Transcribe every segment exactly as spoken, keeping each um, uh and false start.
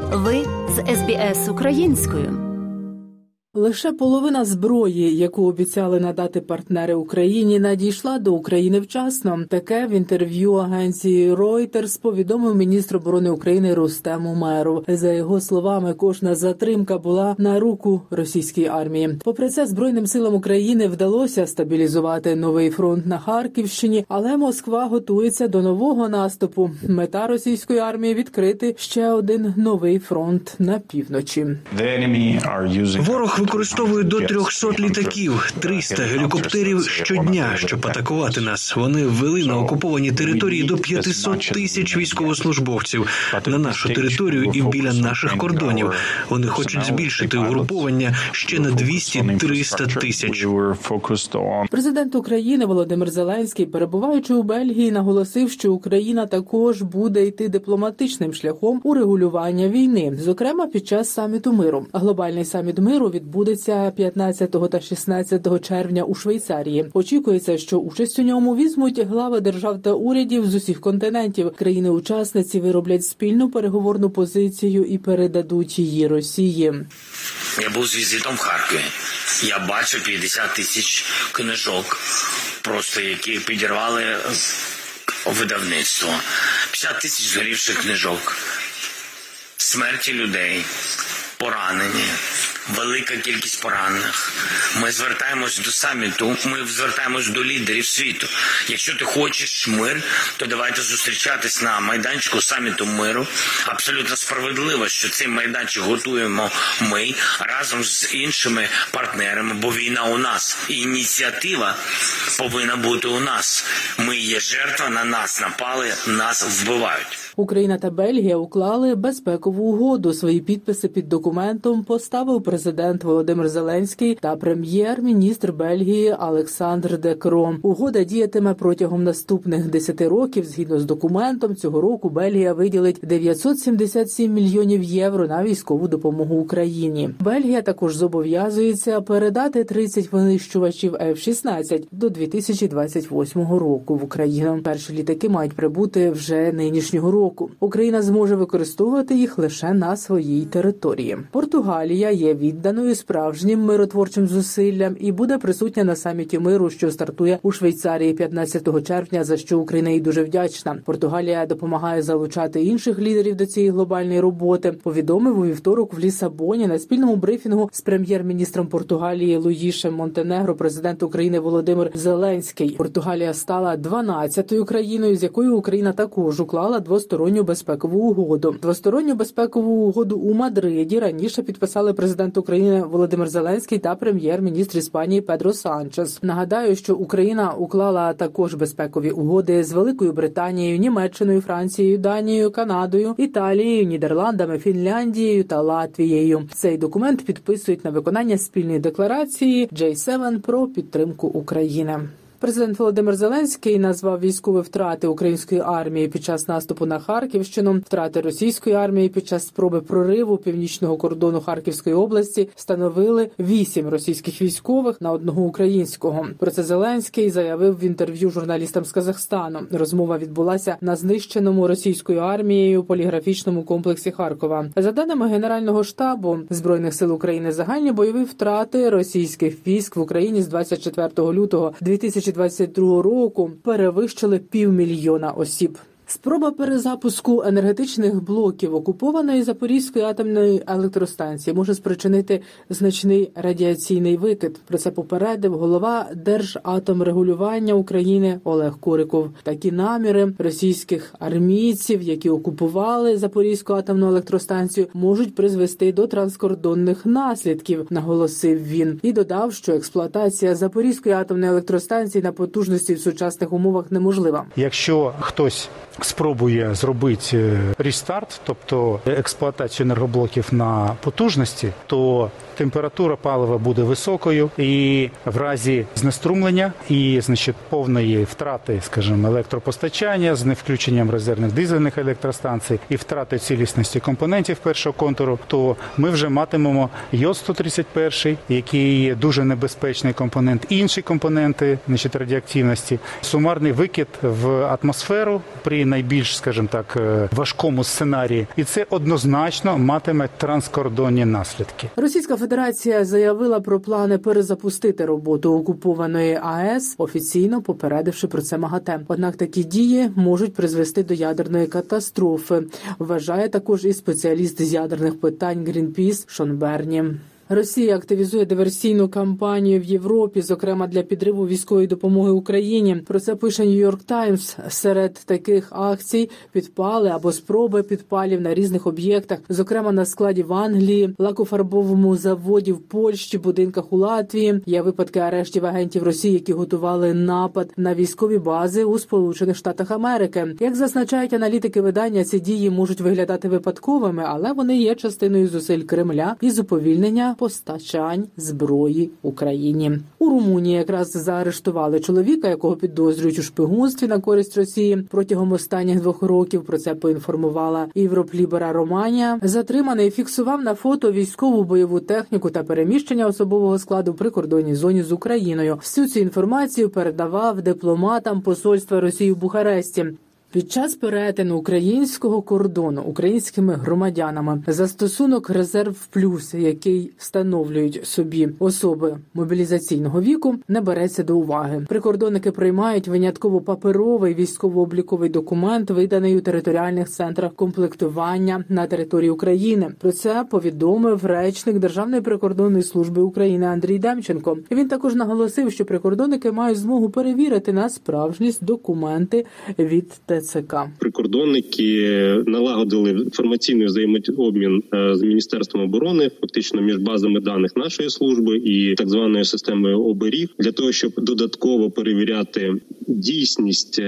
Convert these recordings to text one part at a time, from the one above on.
Ви з ес бі ес українською. Лише половина зброї, яку обіцяли надати партнери Україні, надійшла до України вчасно. Таке в інтерв'ю агенції Reuters повідомив міністр оборони України Рустем Умеров. За його словами, кожна затримка була на руку російській армії. Попри це, Збройним силам України вдалося стабілізувати новий фронт на Харківщині, але Москва готується до нового наступу. Мета російської армії – відкрити ще один новий фронт на півночі. Ворог використовує до трьохсот літаків, триста гелікоптерів щодня, щоб атакувати нас. Вони ввели на окуповані території до п'ятисот тисяч військовослужбовців на нашу територію і біля наших кордонів. Вони хочуть збільшити угруповання ще на двісті-триста тисяч. Президент України Володимир Зеленський, перебуваючи у Бельгії, наголосив, що Україна також буде йти дипломатичним шляхом урегулювання війни, зокрема під час саміту миру. Глобальний саміт миру відбудеться п'ятнадцятого та шістнадцятого червня у Швейцарії. Очікується, що участь у ньому візьмуть глави держав та урядів з усіх континентів. Країни-учасниці вироблять спільну переговорну позицію і передадуть її Росії. Я був з візитом в Харкові. Я бачив п'ятдесят тисяч книжок, просто які підірвали видавництво. п'ятдесят тисяч згорівших книжок. Смерті людей, поранені. Велика кількість поранених. Ми звертаємось до саміту, ми звертаємось до лідерів світу. Якщо ти хочеш мир, то давайте зустрічатись на майданчику саміту миру. Абсолютно справедливо, що цей майданчик готуємо ми разом з іншими партнерами, бо війна у нас. І ініціатива повинна бути у нас. Ми є жертва, на нас напали, нас вбивають. Україна та Бельгія уклали безпекову угоду. Свої підписи під документом поставив президент Володимир Зеленський та прем'єр-міністр Бельгії Олександр Де Крoo. Угода діятиме протягом наступних десяти років. Згідно з документом, цього року Бельгія виділить дев'ятсот сімдесят сім мільйонів євро на військову допомогу Україні. Бельгія також зобов'язується передати тридцять винищувачів еф шістнадцять до дві тисячі двадцять восьмого року в Україну. Перші літаки мають прибути вже нинішнього року. Україна зможе використовувати їх лише на своїй території. Португалія є відданою справжнім миротворчим зусиллям і буде присутня на саміті миру, що стартує у Швейцарії п'ятнадцятого червня, за що Україна їй дуже вдячна. Португалія допомагає залучати інших лідерів до цієї глобальної роботи, повідомив у вівторок в Лісабоні на спільному брифінгу з прем'єр-міністром Португалії Луїшем Монтенегро президент України Володимир Зеленський. Португалія стала дванадцятою країною, з якою Україна також уклала двосторонню безпекову угоду. Двосторонню безпекову угоду у Мадриді раніше підписали президент України Володимир Зеленський та прем'єр-міністр Іспанії Педро Санчес. Нагадаю, що Україна уклала також безпекові угоди з Великою Британією, Німеччиною, Францією, Данією, Канадою, Італією, Нідерландами, Фінляндією та Латвією. Цей документ підписують на виконання спільної декларації джей сім про підтримку України. Президент Володимир Зеленський назвав військові втрати української армії під час наступу на Харківщину, втрати російської армії під час спроби прориву північного кордону Харківської області становили вісім російських військових на одного українського. Про це Зеленський заявив в інтерв'ю журналістам з Казахстану. Розмова відбулася на знищеному російською армією поліграфічному комплексі Харкова. За даними Генерального штабу Збройних сил України, загальні бойові втрати російських військ в Україні з двадцять четвертого лютого дві тисячі двадцять другого року перевищили півмільйона осіб. Спроба перезапуску енергетичних блоків окупованої Запорізької атомної електростанції може спричинити значний радіаційний викид. Про це попередив голова Держатомрегулювання України Олег Куриков. Такі наміри російських армійців, які окупували Запорізьку атомну електростанцію, можуть призвести до транскордонних наслідків, наголосив він. І додав, що експлуатація Запорізької атомної електростанції на потужності в сучасних умовах неможлива. Якщо хтось спробує зробити рестарт, тобто експлуатацію енергоблоків на потужності, то температура палива буде високою, і в разі знеструмлення і, значить, повної втрати, скажімо, електропостачання з невключенням резервних дизельних електростанцій і втрати цілісності компонентів першого контуру, то ми вже матимемо йод сто тридцять один, який є дуже небезпечний компонент, інші компоненти, значить, радіоактивності, сумарний викид в атмосферу при найбільш, скажімо так, важкому сценарії. І це однозначно матиме транскордонні наслідки. Російська Федерація заявила про плани перезапустити роботу окупованої АЕС, офіційно попередивши про це МАГАТЕ. Однак такі дії можуть призвести до ядерної катастрофи, вважає також і спеціаліст з ядерних питань Грінпіс Шон Берні. Росія активізує диверсійну кампанію в Європі, зокрема для підриву військової допомоги Україні. Про це пише Нью-Йорк Таймс. Серед таких акцій підпали або спроби підпалів на різних об'єктах, зокрема на складі в Англії, лакофарбовому заводі в Польщі, будинках у Латвії. Є випадки арештів агентів Росії, які готували напад на військові бази у Сполучених Штатах Америки. Як зазначають аналітики видання, ці дії можуть виглядати випадковими, але вони є частиною зусиль Кремля із уповільнення постачань зброї Україні. У Румунії якраз заарештували чоловіка, якого підозрюють у шпигунстві на користь Росії протягом останніх двох років. Про це поінформувала Європлібера Романія. Затриманий фіксував на фото військову бойову техніку та переміщення особового складу в прикордонній зоні з Україною. Всю цю інформацію передавав дипломатам посольства Росії в Бухаресті. Під час перетину українського кордону українськими громадянами застосунок «Резерв Плюс», який встановлюють собі особи мобілізаційного віку, не береться до уваги. Прикордонники приймають винятково паперовий військово-обліковий документ, виданий у територіальних центрах комплектування на території України. Про це повідомив речник Державної прикордонної служби України Андрій Демченко. Він також наголосив, що прикордонники мають змогу перевірити на справжність документи від Т Ц К. Прикордонники налагодили інформаційний взаємообмін з Міністерством оборони, фактично між базами даних нашої служби і так званою системою оберіг, для того, щоб додатково перевіряти дійсність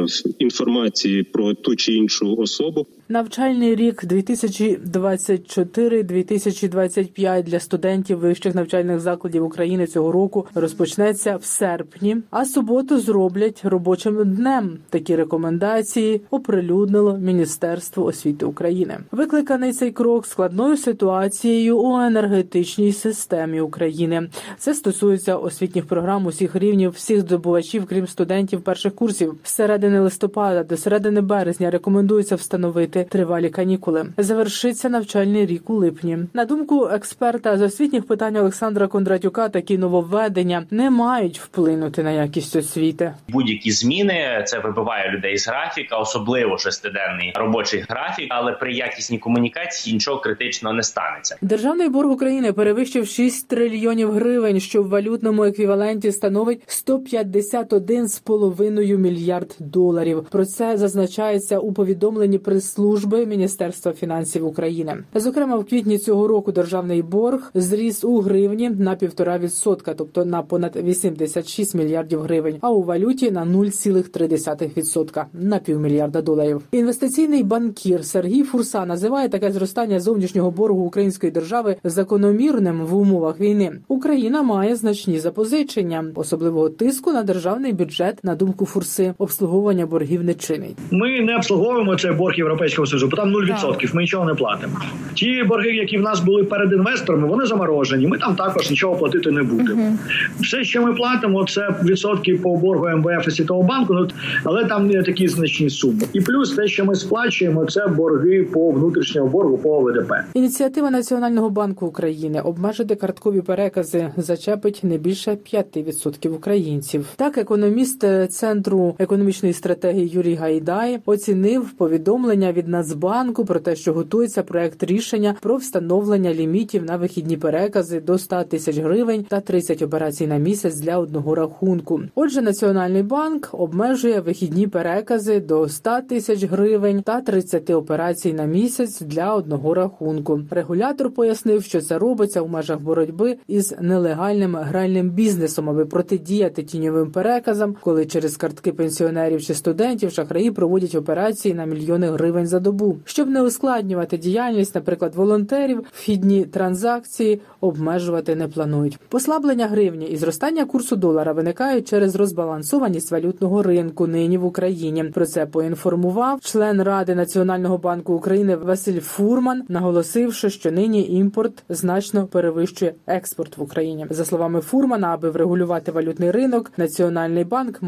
інформації про ту чи іншу особу. Навчальний рік дві тисячі двадцять чотири - дві тисячі двадцять п'ять для студентів вищих навчальних закладів України цього року розпочнеться в серпні, а суботу зроблять робочим днем. Такі рекомендації оприлюднило Міністерство освіти України. Викликаний цей крок складною ситуацією у енергетичній системі України. Це стосується освітніх програм усіх рівнів, всіх здобувачів, крім студентів перших курсів. З середини листопада до середини березня рекомендується встановити тривалі канікули. Завершиться навчальний рік у липні. На думку експерта з освітніх питань Олександра Кондратюка, такі нововведення не мають вплинути на якість освіти. Будь-які зміни – це вибиває людей з графіка, особливо шестиденний робочий графік, але при якісній комунікації нічого критичного не станеться. Державний борг України перевищив шість трильйонів гривень, що в валютному еквіваленті становить сто п'ятдесят один з половиною мільярд доларів. Про це зазначається у повідомленні прес-служби Міністерства фінансів України. Зокрема, в квітні цього року державний борг зріс у гривні на півтора відсотка, тобто на понад вісімдесят шість мільярдів гривень, а у валюті на нуль цілих три десятих відсотка, на півмільярда доларів. Інвестиційний банкір Сергій Фурса називає таке зростання зовнішнього боргу української держави закономірним в умовах війни. Україна має значні запозичення. Особливого тиску на державний бюджет, на думку Фурси, обслуговування боргів не чинить. Ми не обслуговуємо цей борг Європейського Союзу, бо там нуль відсотків, ми нічого не платимо. Ті борги, які в нас були перед інвесторами, вони заморожені, ми там також нічого платити не будемо. Uh-huh. Все, що ми платимо, це відсотки по боргу Ем Ве Еф і Світового банку, але там не такі значні суми. І плюс те, що ми сплачуємо, це борги по внутрішнього боргу, по О Ве Де Пе. Ініціатива Національного банку України обмежити карткові перекази зачепить не більше п'ять відсотків українців. Так, економіст Центру економічної стратегії Юрій Гайдай оцінив повідомлення від Нацбанку про те, що готується проект рішення про встановлення лімітів на вихідні перекази до ста тисяч гривень та тридцять операцій на місяць для одного рахунку. Отже, Національний банк обмежує вихідні перекази до ста тисяч гривень та тридцять операцій на місяць для одного рахунку. Регулятор пояснив, що це робиться у межах боротьби із нелегальним гральним бізнесом, аби протидіяти тіньовим переказам, коли через картки пенсіонерів чи студентів шахраї проводять операції на мільйони гривень за добу. Щоб не ускладнювати діяльність, наприклад, волонтерів, вхідні транзакції обмежувати не планують. Послаблення гривні і зростання курсу долара виникають через розбалансованість валютного ринку нині в Україні. Про це поінформував член Ради Національного банку України Василь Фурман, наголосивши, що нині імпорт значно перевищує експорт в Україні. За словами Фурмана, аби врегулювати валютний ринок, Національний банк має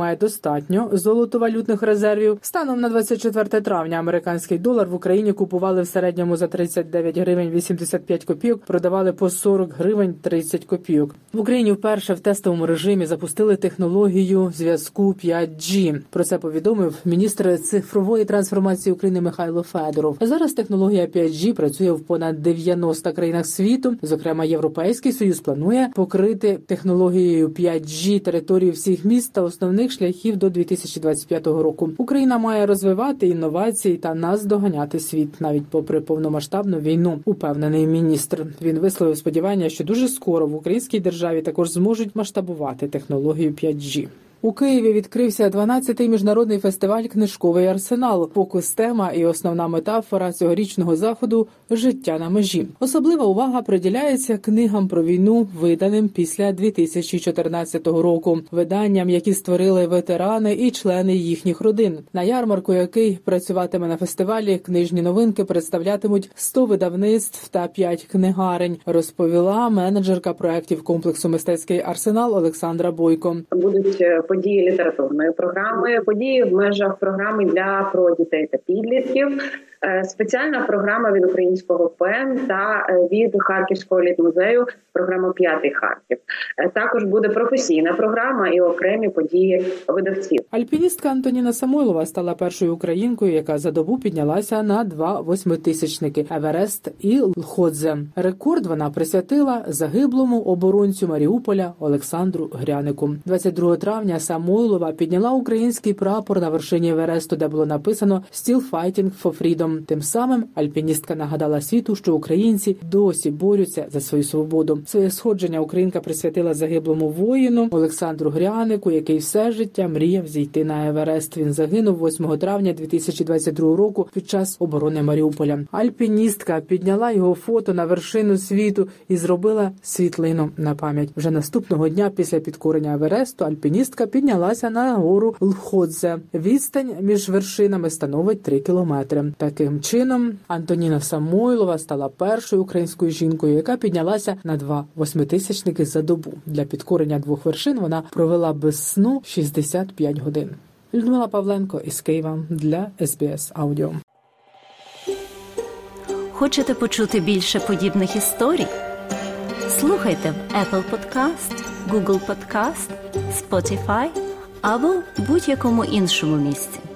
має достатньо золотовалютних резервів. Станом на двадцять четверте травня американський долар в Україні купували в середньому за тридцять дев'ять гривень вісімдесят п'ять копійок, продавали по сорок гривень тридцять копійок. В Україні вперше в тестовому режимі запустили технологію зв'язку п'ять джі. Про це повідомив міністр цифрової трансформації України Михайло Федоров. Зараз технологія п'ять джі працює в понад дев'яноста країнах світу. Зокрема, Європейський Союз планує покрити технологією п'ять джі території всіх міст та основних шляхів до дві тисячі двадцять п'ятого року. Україна має розвивати інновації та наздоганяти світ, навіть попри повномасштабну війну, упевнений міністр. Він висловив сподівання, що дуже скоро в українській державі також зможуть масштабувати технологію п'ять джі. У Києві відкрився дванадцятий міжнародний фестиваль «Книжковий арсенал». Фокус-тема і основна метафора цьогорічного заходу – життя на межі. Особлива увага приділяється книгам про війну, виданим після дві тисячі чотирнадцятого року. Виданням, які створили ветерани і члени їхніх родин. На ярмарку, який працюватиме на фестивалі, книжні новинки представлятимуть сто видавництв та п'ять книгарень, розповіла менеджерка проєктів комплексу «Мистецький арсенал» Олександра Бойко. Будуть події літературної програми, події в межах програми для про дітей та підлітків, спеціальна програма від Українського ПЕН та від Харківського літмузею, програма «П'ятий Харків». Також буде професійна програма і окремі події видавців. Альпіністка Антоніна Самойлова стала першою українкою, яка за добу піднялася на два восьмитисячники – Еверест і Лхотзе. Рекорд вона присвятила загиблому оборонцю Маріуполя Олександру Грянику. двадцять другого травня Самойлова підняла український прапор на вершині Евересту, де було написано «Still fighting for freedom». Тим самим альпіністка нагадала світу, що українці досі борються за свою свободу. Своє сходження українка присвятила загиблому воїну Олександру Грянику, який все життя мріяв зійти на Еверест. Він загинув восьмого травня дві тисячі двадцять другого року під час оборони Маріуполя. Альпіністка підняла його фото на вершину світу і зробила світлину на пам'ять. Вже наступного дня після підкорення Евересту альпіністка піднялася на гору Лхотзе. Відстань між вершинами становить три кілометри. Таким чином, Антоніна Самойлова стала першою українською жінкою, яка піднялася на два восьмитисячники за добу. Для підкорення двох вершин вона провела без сну шістдесят п'ять годин. Людмила Павленко із Києва для ес бі ес Аудіо. Хочете почути більше подібних історій? Слухайте в Apple Podcast, Google Podcast, Spotify або будь-якому іншому місці.